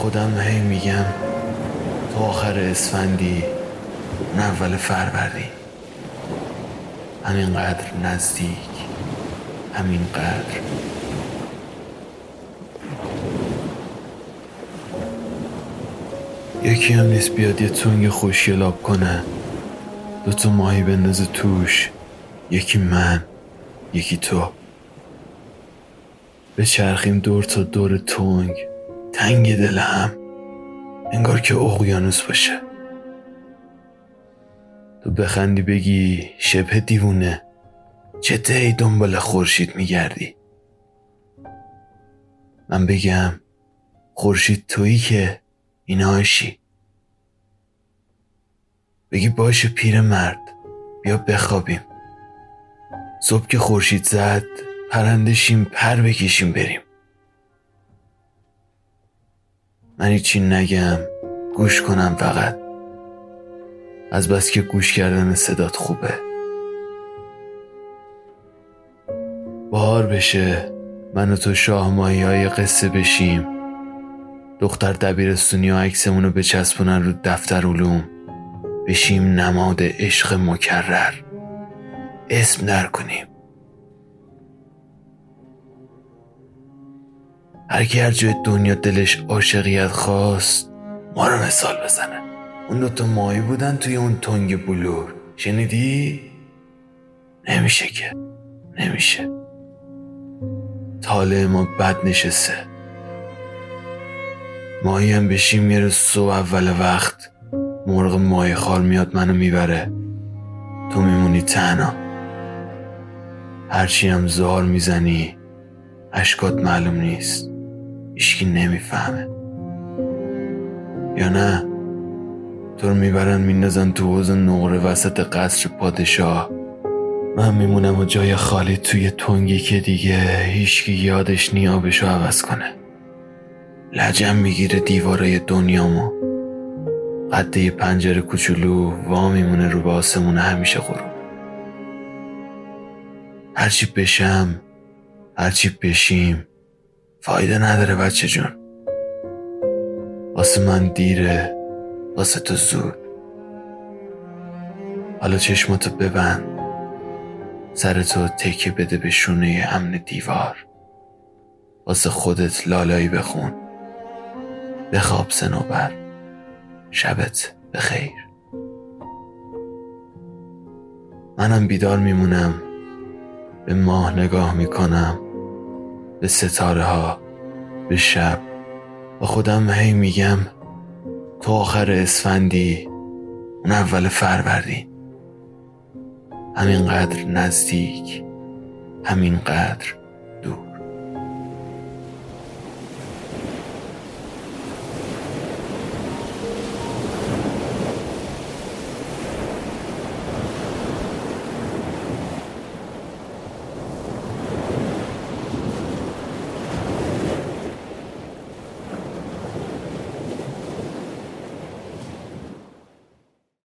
خودم هی میگم تو آخر اسفندی اون اول فروردین، همینقدر نزدیک، همینقدر دور. یکی هم نیست بیاد یه تنگ خوشگلاب کنه، 2 ماهی بندازه توش، یکی من یکی تو، به چرخیم دور تا دور تنگ تنگ دل هم، انگار که اقیانوس باشه. تو بخندی بگی شبه دیوونه، چته ای دنبال خورشید میگردی؟ من بگم خورشید تویی که ایناشی. بگی باشه پیرمرد بیا بخوابیم، صبح که خورشید زد پرندشیم پر بکشیم بریم. من هیچی نگم، گوش کنم فقط، از بس که گوش کردن صدات خوبه. بهار بشه من و تو شاه ماهی های قصه بشیم، دختر دبیرستونی و عکسمونو بچسبونن رو دفتر علوم، بشیم نماد عشق مکرر، اسم در کنیم. هر کی هر جای دنیا دلش عاشقیت خواست ما رو مثال بزنه. اون 2 ماهی بودن توی اون تنگ بلور، شنیدی؟ نمیشه که، نمیشه. طالع ما بد نشسته. ماهی هم بشیم میره صبح اول وقت، مرغ ماهی خار میاد منو میبره، تو میمونی تنها. هرچی هم زار میزنی اشکات معلوم نیست، هیچکی نمیفهمه. یا نه تو رو میبرن میندازن تو حوض نقره وسط قصر پادشاه، من میمونم و جای خالی توی تنگی که دیگه هیچکی یادش نی آبشو عوض کنه. لجم میگیره دیوارای دنیامو، قد یه پنجره کوچولو وا میمونه رو به آسمون همیشه غروب. هرچی بشم هرچی بشیم فایده نداره بچه جون، واسه من دیره واسه تو زود. حالا چشماتو ببند، سرتو تکیه بده به شونه امن دیوار، واسه خودت لالایی بخون، بخواب صنوبر، شبت بخیر. منم بیدار میمونم، به ماه نگاه میکنم، به ستاره ها، به شب، با خودم هی میگم تو آخر اسفندی اون اول فروردین، همینقدر نزدیک، همینقدر